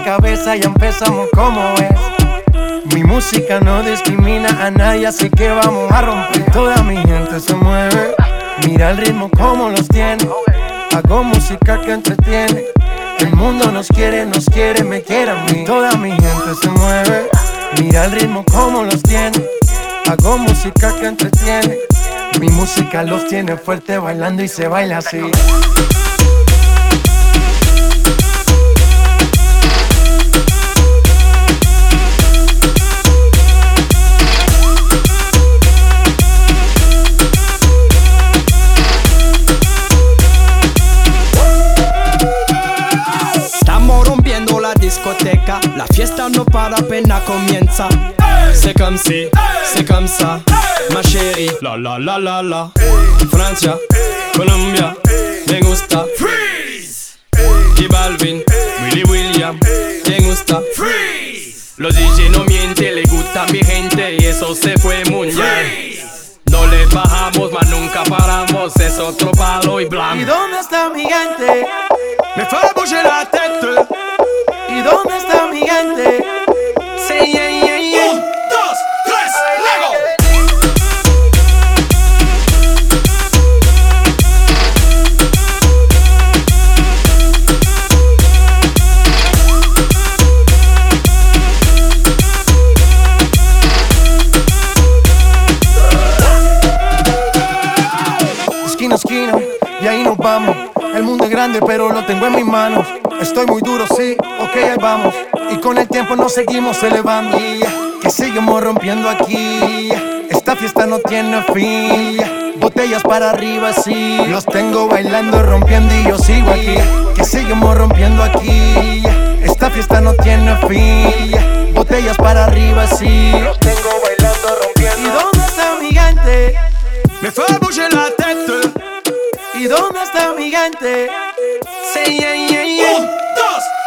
cabeza, ya empezamos como es. Mi música no discrimina a nadie, así que vamos a romper. Toda mi gente se mueve, mira el ritmo como los tiene. Hago música que entretiene. El mundo nos quiere, me quiere a mí. Toda mi gente se mueve, mira el ritmo como los tiene. Hago música que entretiene. Mi música los tiene fuerte bailando y se baila así. Discoteca, la fiesta no para, apenas comienza. C'est comme si, c'est comme ça, ma chérie. La la la la la. Francia, Colombia, me gusta. Freeze. Y Balvin, Willy William, me gusta. Freeze. Los DJ no mienten, le gusta mi gente y eso se fue muy bien. No le bajamos, mas nunca paramos, es otro palo y blanco. ¿Y dónde está mi gente? Me fait bouger la tête. ¿Y dónde está mi gente? Sí, yeah, yeah, yeah. 1, 2, 3, Lego. Esquina a esquina, y ahí nos vamos. El mundo es grande, pero lo tengo en mis manos. Estoy muy duro, sí, ok, ahí vamos. Y con el tiempo nos seguimos elevando. Que seguimos rompiendo aquí. Esta fiesta no tiene fin. Botellas para arriba, sí. Los tengo bailando, rompiendo y yo sigo aquí. Que seguimos rompiendo aquí. Esta fiesta no tiene fin. Botellas para arriba, sí. Los tengo bailando, rompiendo. ¿Y dónde está mi gente? Me fait bouger la tête. ¿Y dónde está mi gente? Sí, yeah, yeah, yeah. 1, 2,